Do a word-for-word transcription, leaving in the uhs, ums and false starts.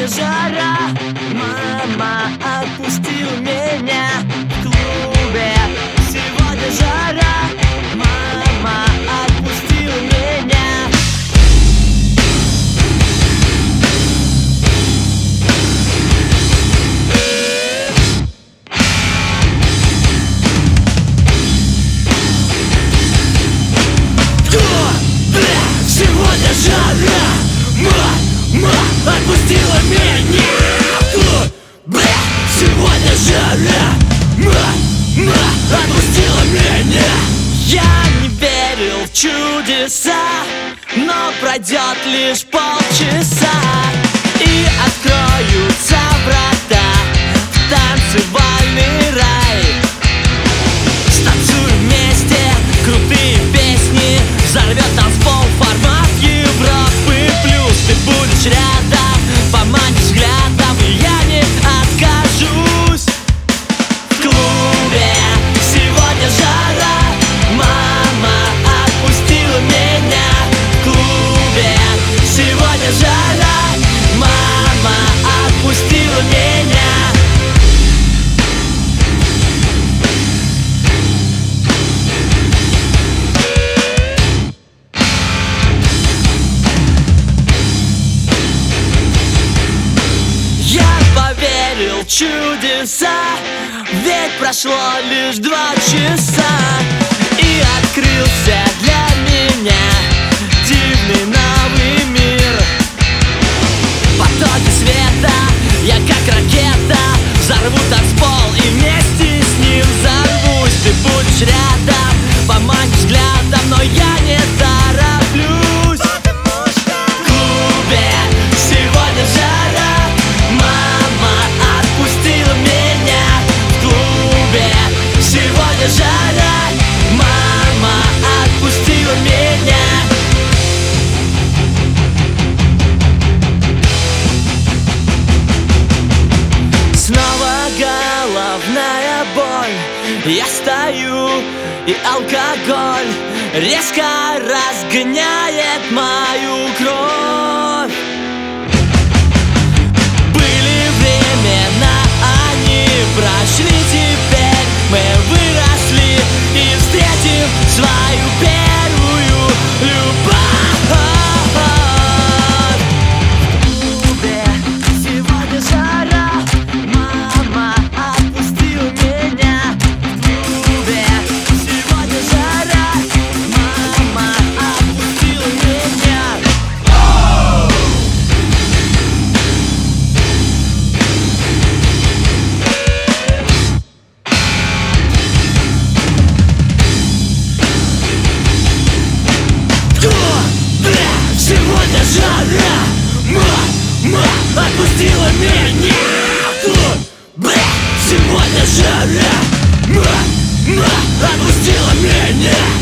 Сегодня жара, мама отпустила меня в клубе. Сегодня жара, мама отпустила меня. Сегодня жара, мама отпустила меня. Бля, сегодня жара, мама отпустила меня. Я не верил в чудеса, но пройдет лишь полчаса, и откроются врата в танцевальный рай. Станцуем вместе крутые песни, взорвет танцпол формат Европы плюс. Ты будешь рядом, поманишь взглядом, и я не откажусь. В клубе сегодня жара, мама отпустила меня. В клубе сегодня жара, мама отпустила меня. Поверил в чудеса, ведь прошло лишь два часа, и открылся для меня дивный новый мир. Потоки света, я как ракета, взорву танцпол и вместе с ним взорвусь. Ты будешь рядом, поманишь взглядом, но я не тороплюсь. В клубе сегодня жара, мама отпустила меня. В клубе сегодня жара, мама отпустила меня. Снова головная боль, я стою, и алкоголь резко разгоняет мою кровь. Прошли, теперь мы выросли и встретим свою первую любовь. В клубе сегодня жара, мама отпустила меня. В клубе сегодня жара, мама отпустила меня. Сегодня жара, мама отпустила меня. Бля, сегодня жара, мама отпустила меня.